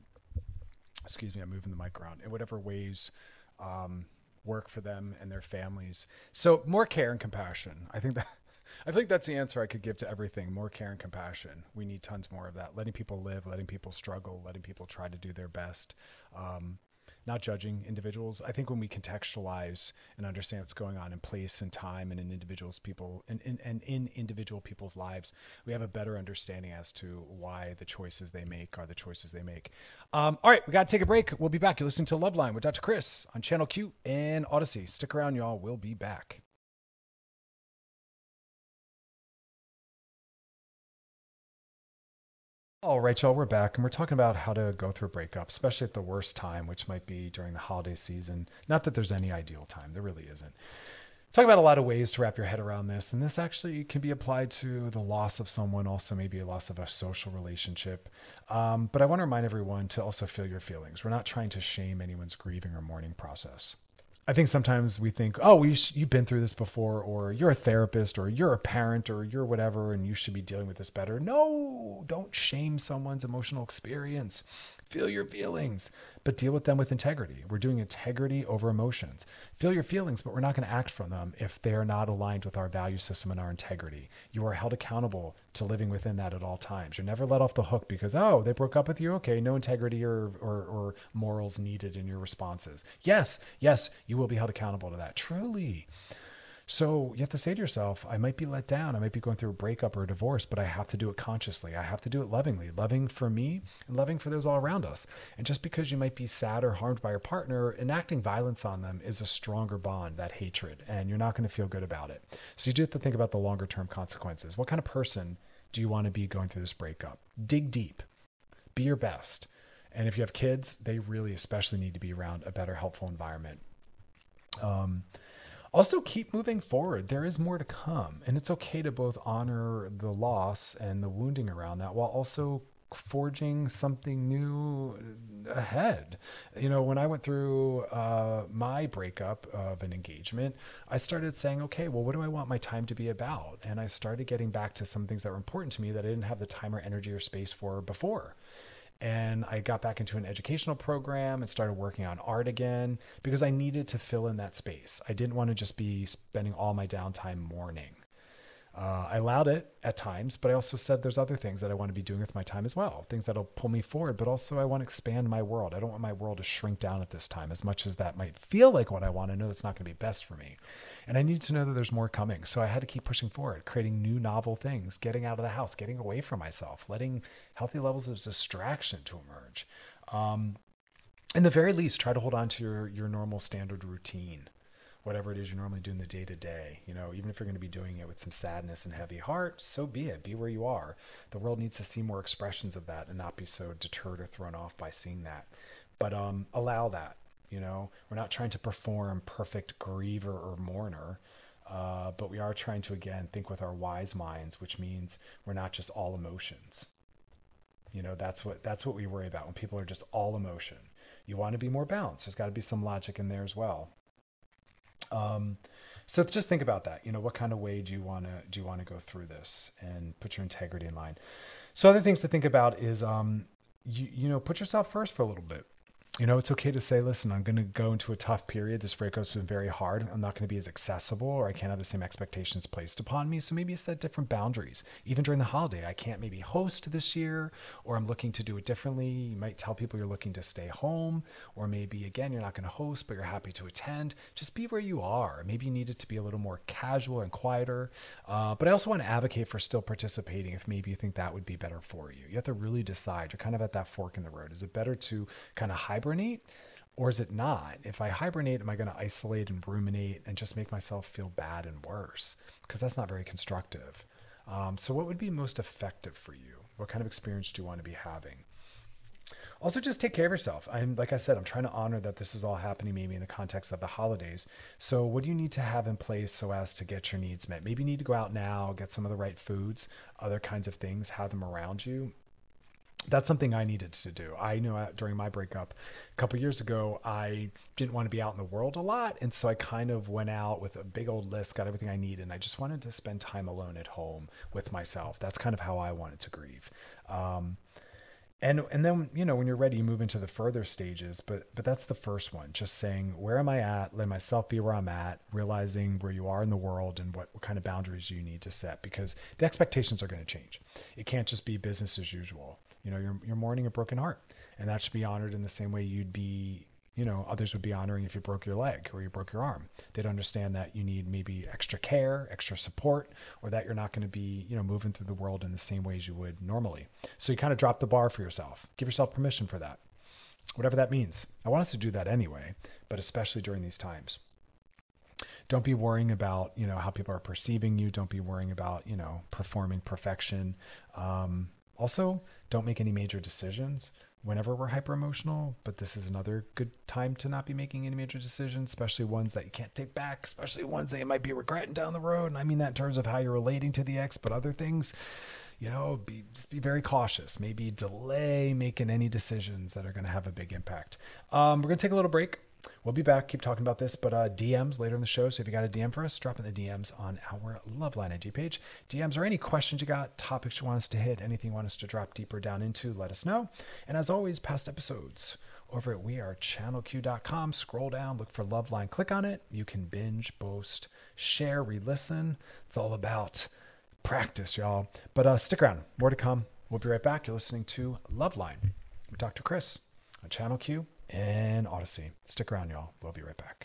excuse me, I'm moving the mic around, in whatever ways um, work for them and their families. So more care and compassion. I think that I think that's the answer I could give to everything. More care and compassion. We need tons more of that. Letting people live, letting people struggle, letting people try to do their best. Um, Not judging individuals. I think when we contextualize and understand what's going on in place and time and in individuals, people and in, and in individual people's lives, we have a better understanding as to why the choices they make are the choices they make. Um, all right, we got to take a break. We'll be back. You're listening to Loveline with Doctor Chris on Channel Q and Odyssey. Stick around, y'all. We'll be back. All right, y'all, we're back, and we're talking about how to go through a breakup, especially at the worst time, which might be during the holiday season. Not that there's any ideal time. There really isn't. Talking about a lot of ways to wrap your head around this, and this actually can be applied to the loss of someone, also maybe a loss of a social relationship. Um, but I want to remind everyone to also feel your feelings. We're not trying to shame anyone's grieving or mourning process. I think sometimes we think, oh, well, you sh- you've been through this before, or you're a therapist, or you're a parent, or you're whatever, and you should be dealing with this better. No, don't shame someone's emotional experience. Feel your feelings, but deal with them with integrity. We're doing integrity over emotions. Feel your feelings, but we're not going to act from them if they're not aligned with our value system and our integrity. You are held accountable to living within that at all times. You're never let off the hook because, oh, they broke up with you. Okay, no integrity or, or, or morals needed in your responses. Yes, yes, you will be held accountable to that. Truly. So you have to say to yourself, I might be let down. I might be going through a breakup or a divorce, but I have to do it consciously. I have to do it lovingly, loving for me and loving for those all around us. And just because you might be sad or harmed by your partner, enacting violence on them is a stronger bond, that hatred, and you're not going to feel good about it. So you do have to think about the longer term consequences. What kind of person do you want to be going through this breakup? Dig deep, be your best. And if you have kids, they really especially need to be around a better, helpful environment. Um, Also, keep moving forward. There is more to come. And it's okay to both honor the loss and the wounding around that while also forging something new ahead. You know, when I went through uh, my breakup of an engagement, I started saying, okay, well, what do I want my time to be about? And I started getting back to some things that were important to me that I didn't have the time or energy or space for before. And I got back into an educational program and started working on art again because I needed to fill in that space. I didn't want to just be spending all my downtime mourning. Uh, I allowed it at times, but I also said there's other things that I want to be doing with my time as well, things that'll pull me forward, but also I want to expand my world. I don't want my world to shrink down at this time as much as that might feel like what I want. I know that's not going to be best for me. And I need to know that there's more coming. So I had to keep pushing forward, creating new novel things, getting out of the house, getting away from myself, letting healthy levels of distraction to emerge. Um, in the very least, try to hold on to your, your normal standard routine. Whatever it is you're normally doing the day to day, you know, even if you're going to be doing it with some sadness and heavy heart, so be it. Be where you are. The world needs to see more expressions of that and not be so deterred or thrown off by seeing that. But um, allow that, you know, we're not trying to perform perfect griever or mourner, uh, but we are trying to, again, think with our wise minds, which means we're not just all emotions. You know, that's what that's what we worry about when people are just all emotion. You want to be more balanced. There's got to be some logic in there as well. Um, so just think about that. You know, what kind of way do you want to do you want to go through this and put your integrity in line? So other things to think about is, um, you you know, put yourself first for a little bit. You know, it's okay to say, listen, I'm going to go into a tough period. This breakup's been very hard. I'm not going to be as accessible, or I can't have the same expectations placed upon me. So maybe set different boundaries. Even during the holiday, I can't maybe host this year, or I'm looking to do it differently. You might tell people you're looking to stay home, or maybe, again, you're not going to host, but you're happy to attend. Just be where you are. Maybe you need it to be a little more casual and quieter. Uh, but I also want to advocate for still participating if maybe you think that would be better for you. You have to really decide. You're kind of at that fork in the road. Is it better to kind of hibernate? Hibernate, or is it not? If I hibernate, am I going to isolate and ruminate and just make myself feel bad and worse? Because that's not very constructive. Um, so what would be most effective for you? What kind of experience do you want to be having? Also, just take care of yourself. I'm, like I said, I'm trying to honor that this is all happening maybe in the context of the holidays. So what do you need to have in place so as to get your needs met? Maybe you need to go out now, get some of the right foods, other kinds of things, have them around you. That's something I needed to do. I know during my breakup a couple of years ago, I didn't want to be out in the world a lot. And so I kind of went out with a big old list, got everything I needed. And I just wanted to spend time alone at home with myself. That's kind of how I wanted to grieve. Um, and, and then, you know, when you're ready, you move into the further stages, but, but that's the first one, just saying, where am I at? Let myself be where I'm at, realizing where you are in the world and what, what kind of boundaries you need to set, because the expectations are going to change. It can't just be business as usual. You know, you're, you're mourning a broken heart, and that should be honored in the same way you'd be, you know, others would be honoring if you broke your leg or you broke your arm. They'd understand that you need maybe extra care, extra support, or that you're not going to be, you know, moving through the world in the same ways you would normally. So you kind of drop the bar for yourself. Give yourself permission for that, whatever that means. I want us to do that anyway, but especially during these times. Don't be worrying about, you know, how people are perceiving you. Don't be worrying about, you know, performing perfection. Um, Also, don't make any major decisions whenever we're hyper emotional, but this is another good time to not be making any major decisions, especially ones that you can't take back, especially ones that you might be regretting down the road. And I mean that in terms of how you're relating to the ex, but other things, you know, be just be very cautious. Maybe delay making any decisions that are going to have a big impact. Um, we're going to take a little break. We'll be back, keep talking about this, but uh, D Ms later in the show. So if you got a D M for us, drop in the D Ms on our Loveline I G page. D Ms or any questions you got, topics you want us to hit, anything you want us to drop deeper down into, let us know. And as always, past episodes over at we are channel q dot com. Scroll down, look for Loveline, click on it. You can binge, boast, share, re-listen. It's all about practice, y'all. But uh, stick around, more to come. We'll be right back. You're listening to Loveline with Doctor Chris on Channel Q and Odyssey. Stick around, y'all. We'll be right back.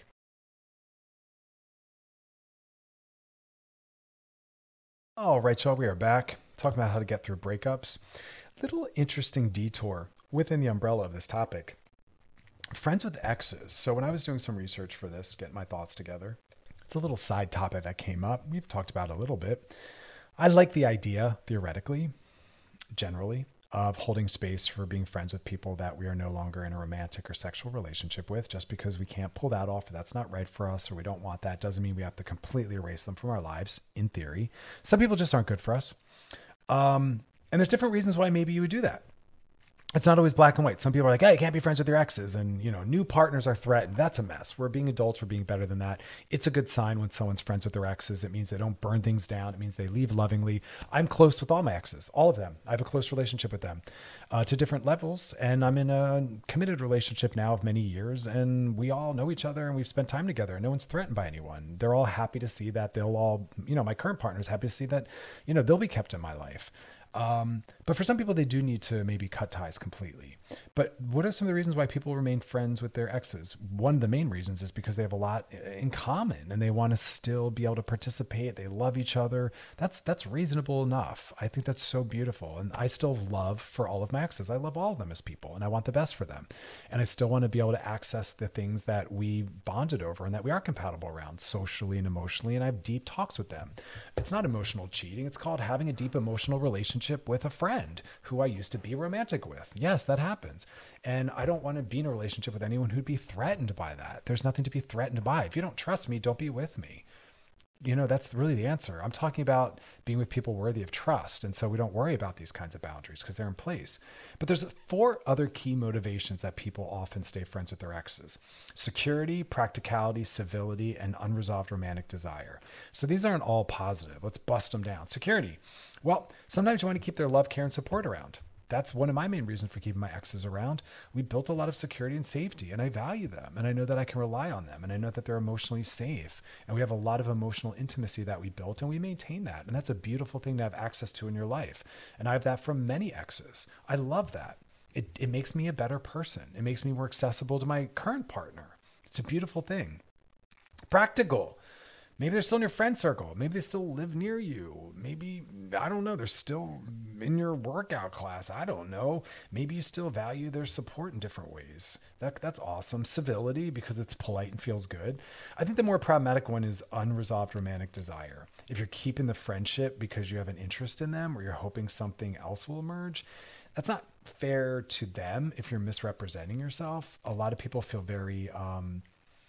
All right, y'all, we are back talking about how to get through breakups. Little interesting detour within the umbrella of this topic. Friends with exes. So when I was doing some research for this, getting my thoughts together, it's a little side topic that came up. We've talked about it a little bit. I like the idea, theoretically, generally, of holding space for being friends with people that we are no longer in a romantic or sexual relationship with. Just because we can't pull that off, or that's not right for us, or we don't want that, doesn't mean we have to completely erase them from our lives, in theory. Some people just aren't good for us. Um, and there's different reasons why maybe you would do that. It's not always black and white. Some people are like, hey, you can't be friends with your exes. And, you know, new partners are threatened. That's a mess. We're being adults. We're being better than that. It's a good sign when someone's friends with their exes. It means they don't burn things down. It means they leave lovingly. I'm close with all my exes, all of them. I have a close relationship with them uh, to different levels. And I'm in a committed relationship now of many years. And we all know each other and we've spent time together. And no one's threatened by anyone. They're all happy to see that. They'll all, you know, my current partner's happy to see that, you know, they'll be kept in my life. Um, but for some people, they do need to maybe cut ties completely. But what are some of the reasons why people remain friends with their exes? One of the main reasons is because they have a lot in common and they want to still be able to participate. They love each other. That's, that's reasonable enough. I think that's so beautiful. And I still have love for all of my exes. I love all of them as people and I want the best for them. And I still want to be able to access the things that we bonded over and that we are compatible around socially and emotionally. And I have deep talks with them. It's not emotional cheating. It's called having a deep emotional relationship with a friend who I used to be romantic with. Yes, that happens. And I don't want to be in a relationship with anyone who'd be threatened by that. There's nothing to be threatened by. If you don't trust me, don't be with me. you know, that's really the answer. I'm talking about being with people worthy of trust. And so we don't worry about these kinds of boundaries because they're in place. But there's four other key motivations that people often stay friends with their exes: security, practicality, civility, and unresolved romantic desire. So these aren't all positive. Let's bust them down. Security. Well, sometimes you want to keep their love, care, and support around. That's one of my main reasons for keeping my exes around. We built a lot of security and safety, and I value them, and I know that I can rely on them, and I know that they're emotionally safe, and we have a lot of emotional intimacy that we built, and we maintain that, and that's a beautiful thing to have access to in your life. And I have that from many exes. I love that. It it makes me a better person. It makes me more accessible to my current partner. It's a beautiful thing. Practical. Maybe they're still in your friend circle. Maybe they still live near you. Maybe, I don't know, they're still in your workout class. I don't know. Maybe you still value their support in different ways. That That's awesome. Civility, because it's polite and feels good. I think the more problematic one is unresolved romantic desire. If you're keeping the friendship because you have an interest in them or you're hoping something else will emerge, that's not fair to them if you're misrepresenting yourself. A lot of people feel very... Um,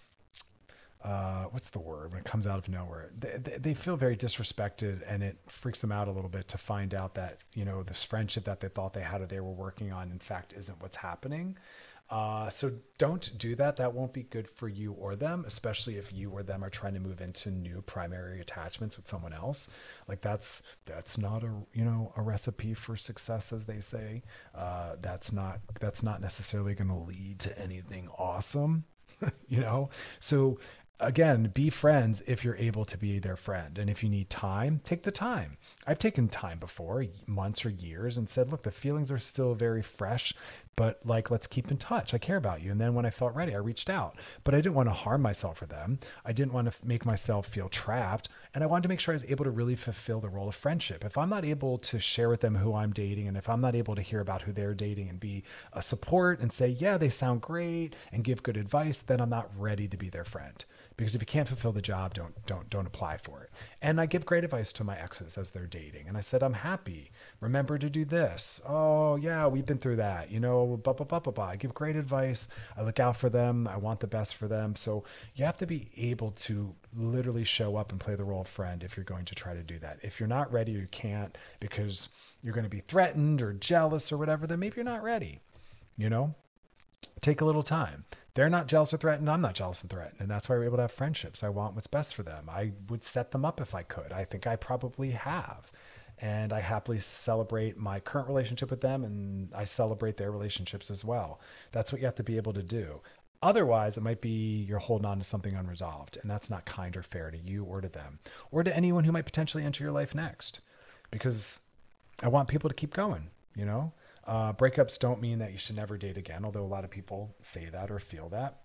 Uh, what's the word when it comes out of nowhere? They, they feel very disrespected, and it freaks them out a little bit to find out that, you know, this friendship that they thought they had or they were working on, in fact, isn't what's happening. Uh, so don't do that. That won't be good for you or them, especially if you or them are trying to move into new primary attachments with someone else. Like that's, that's not a, you know, a recipe for success, as they say. Uh, that's not, that's not necessarily going to lead to anything awesome, you know? So, again, be friends if you're able to be their friend. And if you need time, take the time. I've taken time before, months or years, and said, look, the feelings are still very fresh, but like, let's keep in touch. I care about you. And then when I felt ready, I reached out, but I didn't want to harm myself for them. I didn't want to make myself feel trapped. And I wanted to make sure I was able to really fulfill the role of friendship. If I'm not able to share with them who I'm dating, and if I'm not able to hear about who they're dating and be a support and say, yeah, they sound great and give good advice, then I'm not ready to be their friend. Because if you can't fulfill the job, don't don't don't apply for it. And I give great advice to my exes as they're dating. And I said, I'm happy. Remember to do this. Oh, yeah, we've been through that. You know, blah, blah, blah, blah, blah. I give great advice. I look out for them. I want the best for them. So you have to be able to literally show up and play the role of friend if you're going to try to do that. If you're not ready or you can't because you're going to be threatened or jealous or whatever, then maybe you're not ready. You know, take a little time. They're not jealous or threatened. I'm not jealous and threatened. And that's why we're able to have friendships. I want what's best for them. I would set them up if I could. I think I probably have. And I happily celebrate my current relationship with them, and I celebrate their relationships as well. That's what you have to be able to do. Otherwise, it might be you're holding on to something unresolved, and that's not kind or fair to you or to them or to anyone who might potentially enter your life next, because I want people to keep going, you know? Uh, breakups don't mean that you should never date again, although a lot of people say that or feel that.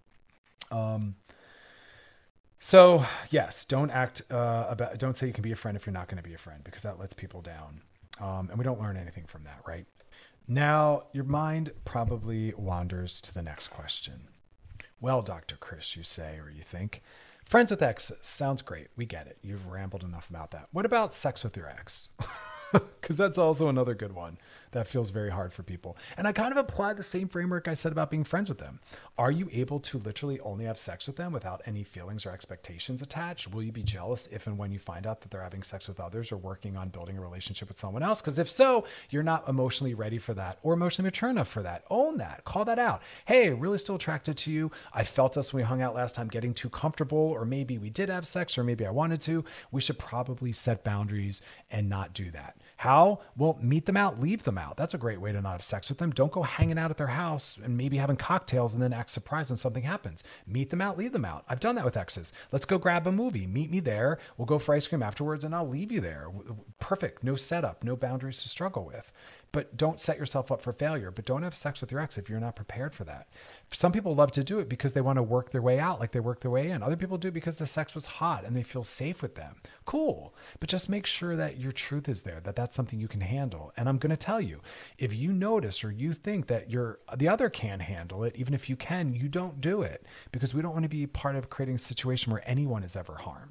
Um, so yes, don't act uh, about, don't say you can be a friend if you're not going to be a friend, because that lets people down. Um, and we don't learn anything from that, right? Now, your mind probably wanders to the next question. Well, Doctor Chris, you say, or you think, friends with exes, sounds great. We get it. You've rambled enough about that. What about sex with your ex? Because that's also another good one that feels very hard for people. And I kind of apply the same framework I said about being friends with them. Are you able to literally only have sex with them without any feelings or expectations attached? Will you be jealous if and when you find out that they're having sex with others or working on building a relationship with someone else? Because if so, you're not emotionally ready for that or emotionally mature enough for that. Own that. Call that out. Hey, really still attracted to you. I felt us when we hung out last time getting too comfortable, or maybe we did have sex, or maybe I wanted to. We should probably set boundaries and not do that. How? Well, meet them out, leave them out. That's a great way to not have sex with them. Don't go hanging out at their house and maybe having cocktails and then act surprised when something happens. Meet them out, leave them out. I've done that with exes. Let's go grab a movie. Meet me there. We'll go for ice cream afterwards and I'll leave you there. Perfect. No setup, no boundaries to struggle with. But don't set yourself up for failure. But don't have sex with your ex if you're not prepared for that. Some people love to do it because they want to work their way out like they work their way in. Other people do it because the sex was hot and they feel safe with them. Cool. But just make sure that your truth is there, that that's something you can handle. And I'm going to tell you, if you notice or you think that you're, the other can handle it, even if you can, you don't do it, because we don't want to be part of creating a situation where anyone is ever harmed.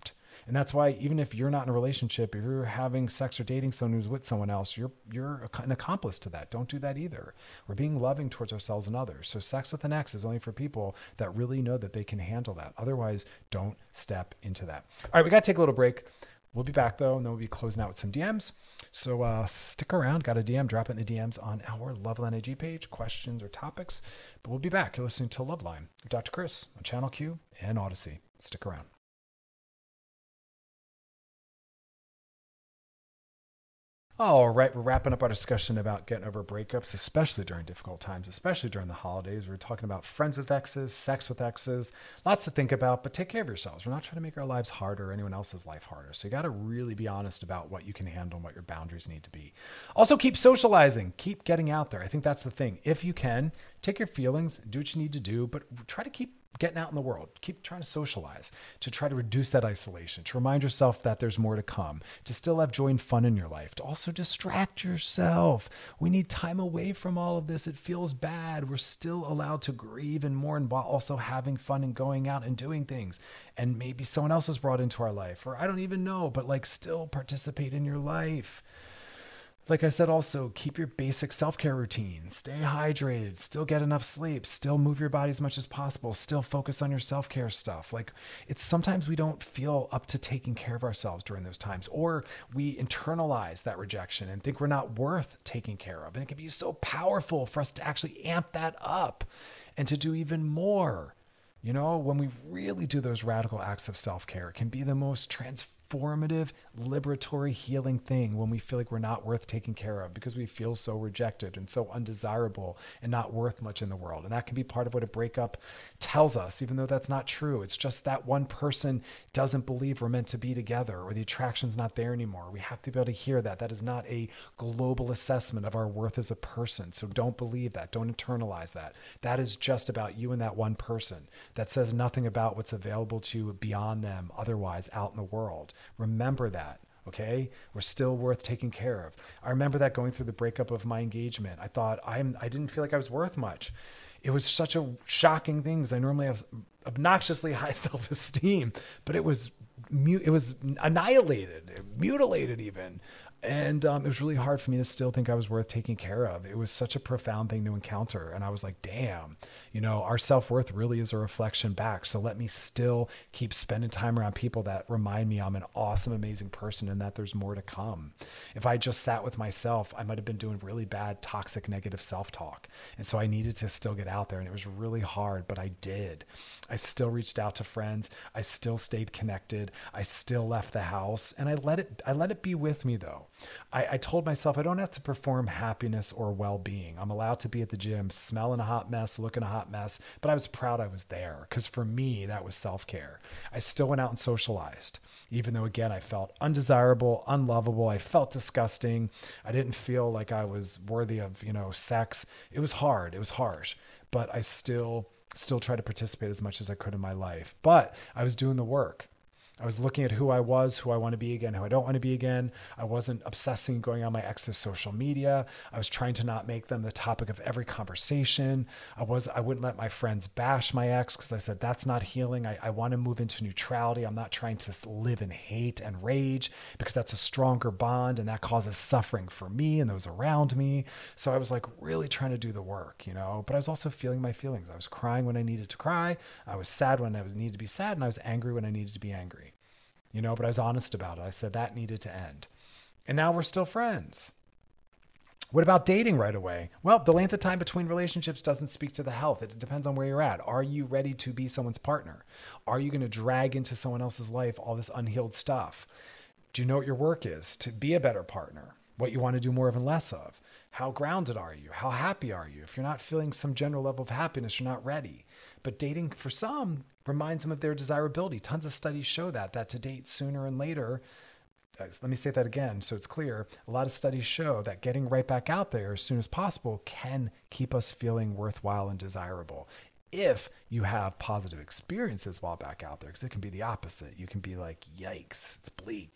And that's why even if you're not in a relationship, if you're having sex or dating someone who's with someone else, you're you're an accomplice to that. Don't do that either. We're being loving towards ourselves and others. So sex with an ex is only for people that really know that they can handle that. Otherwise, don't step into that. All right, we got to take a little break. We'll be back though, and then we'll be closing out with some D Ms. So uh, stick around. Got a D M, drop it in the D Ms on our Loveline I G page, questions or topics. But we'll be back. You're listening to Loveline with Doctor Chris on Channel Q and Odyssey. Stick around. All right, we're wrapping up our discussion about getting over breakups, especially during difficult times, especially during the holidays. We're talking about friends with exes, sex with exes, lots to think about, but take care of yourselves. We're not trying to make our lives harder or anyone else's life harder. So you got to really be honest about what you can handle and what your boundaries need to be. Also, keep socializing, keep getting out there. I think that's the thing. If you can, take your feelings, do what you need to do, but try to keep getting out in the world, keep trying to socialize, to try to reduce that isolation, to remind yourself that there's more to come, to still have joy and fun in your life, to also distract yourself. We need time away from all of this. It feels bad. We're still allowed to grieve and mourn while also having fun and going out and doing things. And maybe someone else is brought into our life, or I don't even know, but like still participate in your life. Like I said, also keep your basic self-care routine, stay hydrated, still get enough sleep, still move your body as much as possible, still focus on your self-care stuff. Like it's sometimes we don't feel up to taking care of ourselves during those times, or we internalize that rejection and think we're not worth taking care of. And it can be so powerful for us to actually amp that up and to do even more. You know, when we really do those radical acts of self-care, it can be the most transformative, liberatory, healing thing when we feel like we're not worth taking care of because we feel so rejected and so undesirable and not worth much in the world. And that can be part of what a breakup tells us, even though that's not true. It's just that one person doesn't believe we're meant to be together, or the attraction's not there anymore. We have to be able to hear that. That is not a global assessment of our worth as a person. So don't believe that. Don't internalize that. That is just about you and that one person. That says nothing about what's available to you beyond them otherwise out in the world. Remember that, okay? We're still worth taking care of. I remember that going through the breakup of my engagement. I thought I'm, I didn't feel like I was worth much. It was such a shocking thing because I normally have obnoxiously high self-esteem, but it was, it was annihilated, mutilated even. And um, it was really hard for me to still think I was worth taking care of. It was such a profound thing to encounter. And I was like, damn, you know, our self-worth really is a reflection back. So let me still keep spending time around people that remind me I'm an awesome, amazing person and that there's more to come. If I just sat with myself, I might've been doing really bad, toxic, negative self-talk. And so I needed to still get out there, and it was really hard, but I did. I still reached out to friends. I still stayed connected. I still left the house, and I let it, I let it be with me though. I, I told myself I don't have to perform happiness or well-being. I'm allowed to be at the gym, smelling a hot mess, looking a hot mess, but I was proud I was there because for me, that was self-care. I still went out and socialized, even though, again, I felt undesirable, unlovable. I felt disgusting. I didn't feel like I was worthy of, you know, sex. It was hard. It was harsh, but I still, still tried to participate as much as I could in my life. But I was doing the work. I was looking at who I was, who I want to be again, who I don't want to be again. I wasn't obsessing going on my ex's social media. I was trying to not make them the topic of every conversation. I was, I wouldn't let my friends bash my ex because I said, that's not healing. I, I want to move into neutrality. I'm not trying to live in hate and rage because that's a stronger bond and that causes suffering for me and those around me. So I was like really trying to do the work, you know, but I was also feeling my feelings. I was crying when I needed to cry. I was sad when I was needed to be sad, and I was angry when I needed to be angry. You know, but I was honest about it. I said that needed to end. And now we're still friends. What about dating right away? Well, the length of time between relationships doesn't speak to the health. It depends on where you're at. Are you ready to be someone's partner? Are you going to drag into someone else's life all this unhealed stuff? Do you know what your work is to be a better partner? What you want to do more of and less of? How grounded are you? How happy are you? If you're not feeling some general level of happiness, you're not ready. But dating for some reminds them of their desirability. Tons of studies show that, that to date sooner and later. Let me say that again so it's clear. A lot of studies show that getting right back out there as soon as possible can keep us feeling worthwhile and desirable. If you have positive experiences while back out there, because it can be the opposite. You can be like, yikes, it's bleak.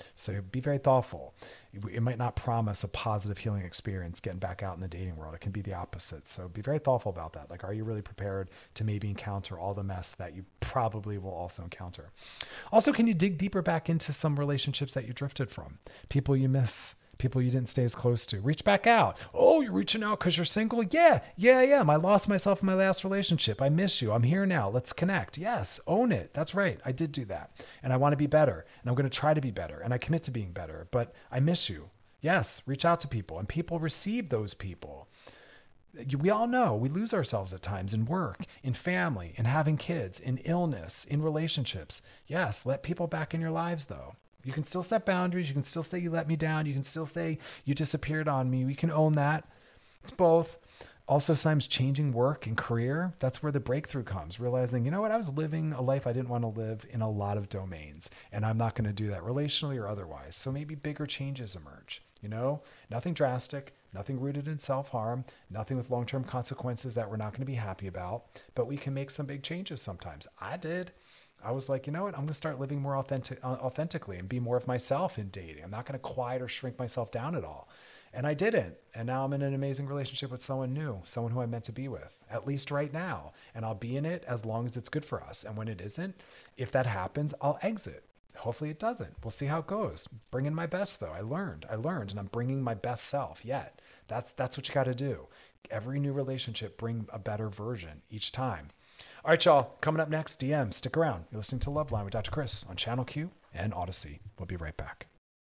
So be very thoughtful. It might not promise a positive healing experience getting back out in the dating world. It can be the opposite. So be very thoughtful about that. Like, are you really prepared to maybe encounter all the mess that you probably will also encounter? Also, can you dig deeper back into some relationships that you drifted from? People you miss, people you didn't stay as close to. Reach back out. Oh, you're reaching out because you're single? Yeah, yeah, yeah. I lost myself in my last relationship. I miss you. I'm here now. Let's connect. Yes, own it. That's right. I did do that. And I want to be better. And I'm going to try to be better. And I commit to being better. But I miss you. Yes, reach out to people. And people receive those people. We all know we lose ourselves at times in work, in family, in having kids, in illness, in relationships. Yes, let people back in your lives, though. You can still set boundaries. You can still say you let me down. You can still say you disappeared on me. We can own that. It's both. Also, sometimes changing work and career, that's where the breakthrough comes. Realizing, you know what, I was living a life I didn't want to live in a lot of domains, and I'm not going to do that relationally or otherwise. So maybe bigger changes emerge. You know, nothing drastic, nothing rooted in self-harm, nothing with long-term consequences that we're not going to be happy about, but we can make some big changes sometimes. I did. I was like, you know what? I'm going to start living more authentic, authentically and be more of myself in dating. I'm not going to quiet or shrink myself down at all. And I didn't. And now I'm in an amazing relationship with someone new, someone who I'm meant to be with, at least right now. And I'll be in it as long as it's good for us. And when it isn't, if that happens, I'll exit. Hopefully it doesn't. We'll see how it goes. Bring in my best, though. I learned. I learned, and I'm bringing my best self yet. That's, that's what you got to do. Every new relationship, bring a better version each time. All right, y'all. Coming up next, D M. Stick around. You're listening to Loveline with Doctor Chris on Channel Q and Odyssey. We'll be right back.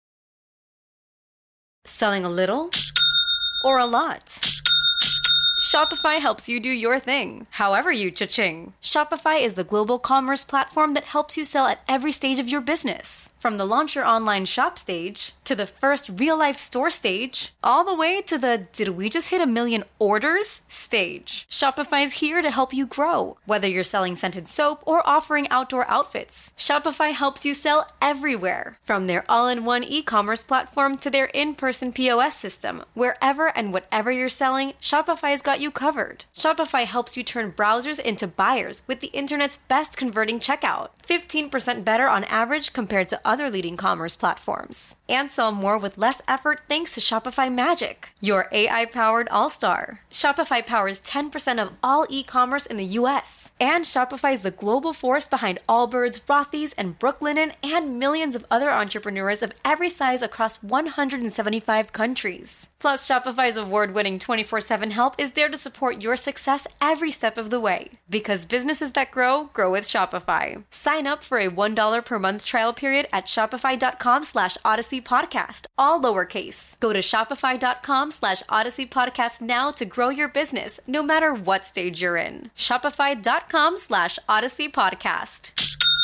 Selling a little or a lot? Shopify helps you do your thing, however you cha-ching. Shopify is the global commerce platform that helps you sell at every stage of your business. From the launch your online shop stage, to the first real-life store stage, all the way to the did we just hit a million orders stage. Shopify's here to help you grow. Whether you're selling scented soap or offering outdoor outfits, Shopify helps you sell everywhere. From their all-in-one e-commerce platform to their in-person P O S system, wherever and whatever you're selling, Shopify's got you covered. Shopify helps you turn browsers into buyers with the internet's best converting checkout, fifteen percent better on average compared to other leading commerce platforms. And sell more with less effort thanks to Shopify Magic, your A I-powered all-star. Shopify powers ten percent of all e-commerce in the U S. And Shopify is the global force behind Allbirds, Rothy's, and Brooklinen, and millions of other entrepreneurs of every size across one hundred seventy-five countries. Plus, Shopify's award-winning twenty-four seven help is there to support your success every step of the way. Because businesses that grow, grow with Shopify. Sign up for a one dollar per month trial period at shopify.com slash Odyssey Podcast, all lowercase. Go to shopify.com slash Odyssey Podcast now to grow your business, no matter what stage you're in. Shopify.com slash Odyssey Podcast.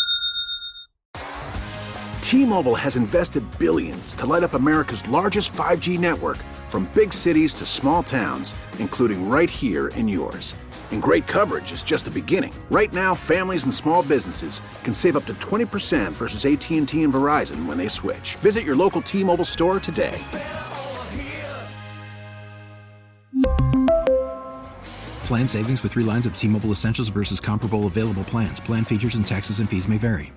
T-Mobile has invested billions to light up America's largest five G network, from big cities to small towns, including right here in yours. And great coverage is just the beginning. Right now, families and small businesses can save up to twenty percent versus A T and T and Verizon when they switch. Visit your local T-Mobile store today. Plan savings with three lines of T-Mobile Essentials versus comparable available plans. Plan features and taxes and fees may vary.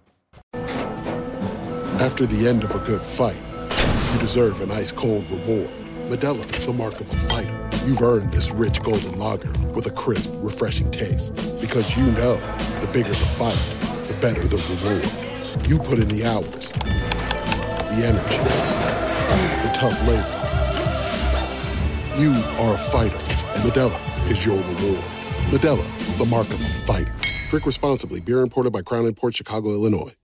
After the end of a good fight, you deserve an ice-cold reward. Modelo is the mark of a fighter. You've earned this rich golden lager with a crisp, refreshing taste. Because you know, the bigger the fight, the better the reward. You put in the hours, the energy, the tough labor. You are a fighter, and Modelo is your reward. Modelo, the mark of a fighter. Drink responsibly. Beer imported by Crown Imports, Chicago, Illinois.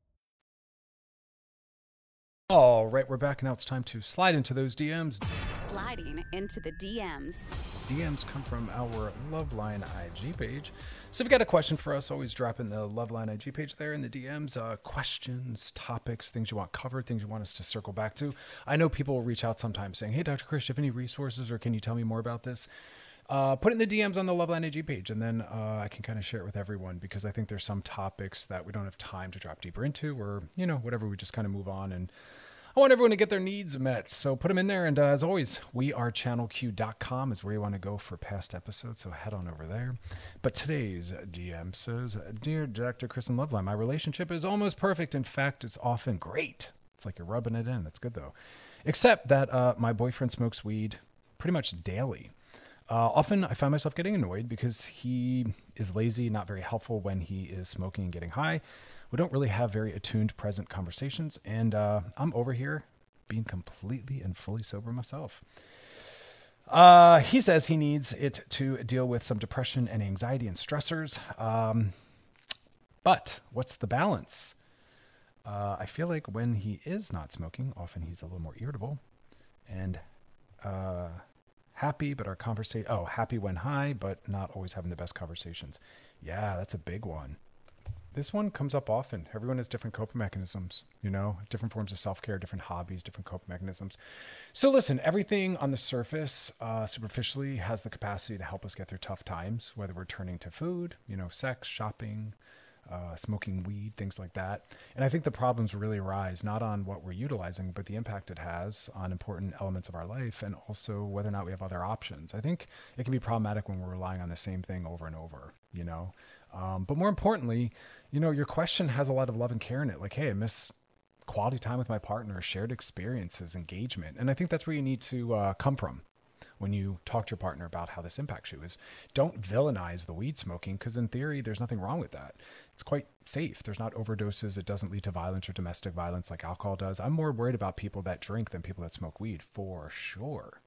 All right, we're back. Now it's time to slide into those D Ms. Sliding into the D Ms. D Ms come from our Loveline I G page. So if you got a question for us, always drop in the Loveline I G page there in the D Ms. Uh, questions, topics, things you want covered, things you want us to circle back to. I know people will reach out sometimes saying, hey, Doctor Chris, do you have any resources or can you tell me more about this? Uh, put it in the D Ms on the Loveline I G page, and then uh, I can kind of share it with everyone, because I think there's some topics that we don't have time to drop deeper into, or, you know, whatever, we just kind of move on. And I want everyone to get their needs met, so put them in there. And uh, as always, we are channel q dot com is where you want to go for past episodes, so head on over there. But today's D M says, Dear Doctor Chris and Loveline, my relationship is almost perfect. In fact, it's often great. It's like you're rubbing it in. That's good though. Except that uh, my boyfriend smokes weed pretty much daily. Uh, often I find myself getting annoyed because he is lazy, not very helpful when he is smoking and getting high. We don't really have very attuned, present conversations. And uh, I'm over here being completely and fully sober myself. Uh, he says he needs it to deal with some depression and anxiety and stressors. Um, but what's the balance? Uh, I feel like when he is not smoking, often he's a little more irritable and uh, happy, but our conversation, oh, happy when high, but not always having the best conversations. Yeah, that's a big one. This one comes up often. Everyone has different coping mechanisms, you know, different forms of self-care, different hobbies, different coping mechanisms. So listen, everything on the surface, uh, superficially, has the capacity to help us get through tough times, whether we're turning to food, you know, sex, shopping, uh, smoking weed, things like that. And I think the problems really arise not on what we're utilizing, but the impact it has on important elements of our life, and also whether or not we have other options. I think it can be problematic when we're relying on the same thing over and over, you know. Um, but more importantly, you know, your question has a lot of love and care in it. Like, hey, I miss quality time with my partner, shared experiences, engagement. And I think that's where you need to uh, come from when you talk to your partner about how this impacts you. Is don't villainize the weed smoking, because in theory, there's nothing wrong with that. It's quite safe. There's not overdoses. It doesn't lead to violence or domestic violence like alcohol does. I'm more worried about people that drink than people that smoke weed, for sure.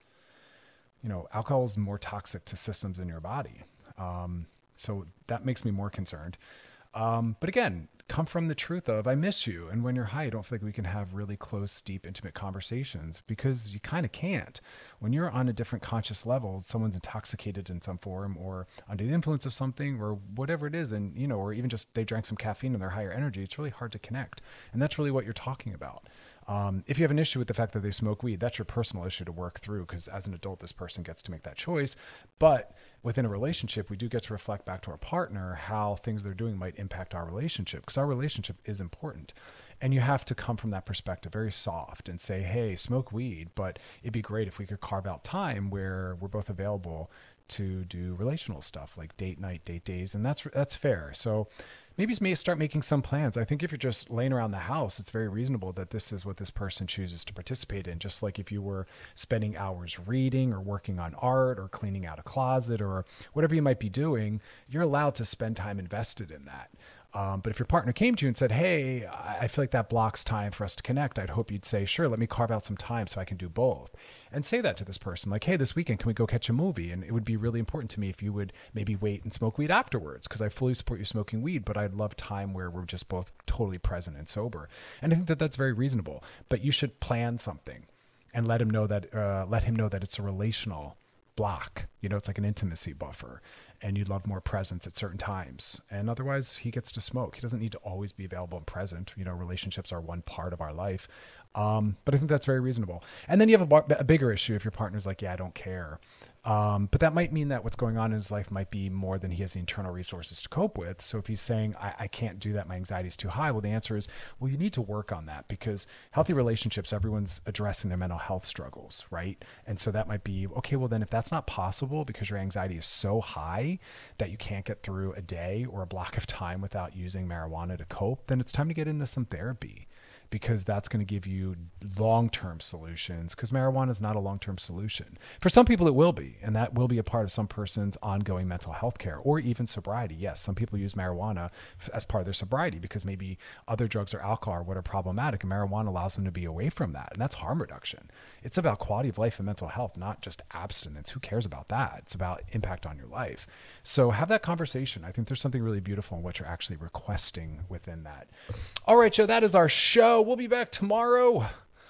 You know, alcohol is more toxic to systems in your body. Um, So that makes me more concerned. Um, but again, come from the truth of, I miss you. And when you're high, I don't feel like we can have really close, deep, intimate conversations, because you kind of can't. When you're on a different conscious level, someone's intoxicated in some form or under the influence of something or whatever it is. And, you know, or even just they drank some caffeine and they're higher energy. It's really hard to connect. And that's really what you're talking about. Um, if you have an issue with the fact that they smoke weed, that's your personal issue to work through, because as an adult, this person gets to make that choice. But within a relationship, we do get to reflect back to our partner how things they're doing might impact our relationship, because our relationship is important. And you have to come from that perspective, very soft, and say, hey, smoke weed, but it'd be great if we could carve out time where we're both available to do relational stuff like date night, date days. And that's that's fair. So maybe you may start making some plans. I think if you're just laying around the house, it's very reasonable that this is what this person chooses to participate in. Just like if you were spending hours reading or working on art or cleaning out a closet or whatever you might be doing, you're allowed to spend time invested in that. Um, but if your partner came to you and said, hey, I feel like that blocks time for us to connect, I'd hope you'd say, sure, let me carve out some time so I can do both. And say that to this person, like, hey, this weekend, can we go catch a movie? And it would be really important to me if you would maybe wait and smoke weed afterwards, because I fully support you smoking weed, but I'd love time where we're just both totally present and sober. And I think that that's very reasonable. But you should plan something and let him know that, uh, let him know that it's a relational block. You know, it's like an intimacy buffer, and you'd love more presence at certain times. And otherwise, he gets to smoke. He doesn't need to always be available and present. You know, relationships are one part of our life. Um, but I think that's very reasonable. And then you have a, bar- a bigger issue if your partner's like, yeah, I don't care. Um, but that might mean that what's going on in his life might be more than he has the internal resources to cope with. So if he's saying, I, I can't do that, my anxiety is too high, well, the answer is, well, you need to work on that, because healthy relationships, everyone's addressing their mental health struggles, right? And so that might be, okay, well, then if that's not possible because your anxiety is so high that you can't get through a day or a block of time without using marijuana to cope, then it's time to get into some therapy, because that's going to give you long-term solutions, because marijuana is not a long-term solution. For some people, it will be, and that will be a part of some person's ongoing mental health care or even sobriety. Yes, some people use marijuana as part of their sobriety because maybe other drugs or alcohol are what are problematic, and marijuana allows them to be away from that, and that's harm reduction. It's about quality of life and mental health, not just abstinence. Who cares about that? It's about impact on your life. So have that conversation. I think there's something really beautiful in what you're actually requesting within that. All right, Joe, that is our show. We'll be back tomorrow.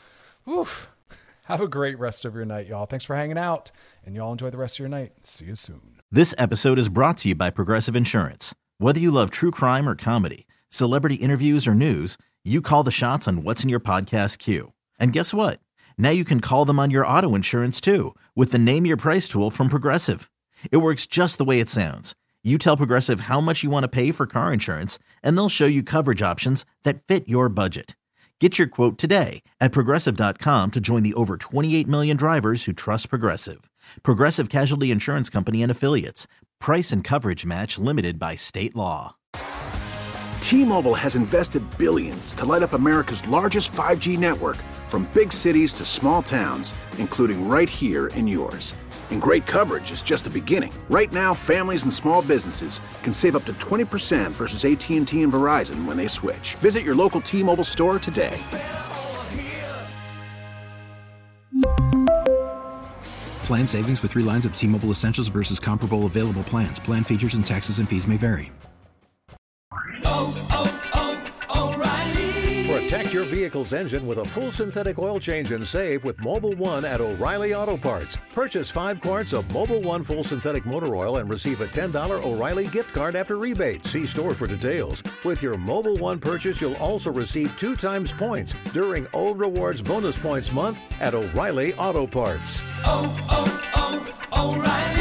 Oof. Have a great rest of your night, y'all. Thanks for hanging out, and y'all enjoy the rest of your night. See you soon. This episode is brought to you by Progressive Insurance. Whether you love true crime or comedy, celebrity interviews or news, you call the shots on what's in your podcast queue. And guess what? Now you can call them on your auto insurance too, with the Name Your Price tool from Progressive. It works just the way it sounds. You tell Progressive how much you want to pay for car insurance, and they'll show you coverage options that fit your budget. Get your quote today at Progressive dot com to join the over twenty-eight million drivers who trust Progressive. Progressive Casualty Insurance Company and Affiliates. Price and coverage match limited by state law. T-Mobile has invested billions to light up America's largest five G network, from big cities to small towns, including right here in yours. And great coverage is just the beginning. Right now, families and small businesses can save up to twenty percent versus A T and T and Verizon when they switch. Visit your local T-Mobile store today. Plan savings with three lines of T-Mobile Essentials versus comparable available plans. Plan features and taxes and fees may vary. Oh, oh, oh, O'Reilly. Protect your vehicle's engine with a full synthetic oil change and save with Mobil one at O'Reilly Auto Parts. Purchase five quarts of Mobil one full synthetic motor oil and receive a ten dollars O'Reilly gift card after rebate. See store for details. With your Mobil one purchase, you'll also receive two times points during O Rewards Bonus Points Month at O'Reilly Auto Parts. Oh, oh, oh, O'Reilly.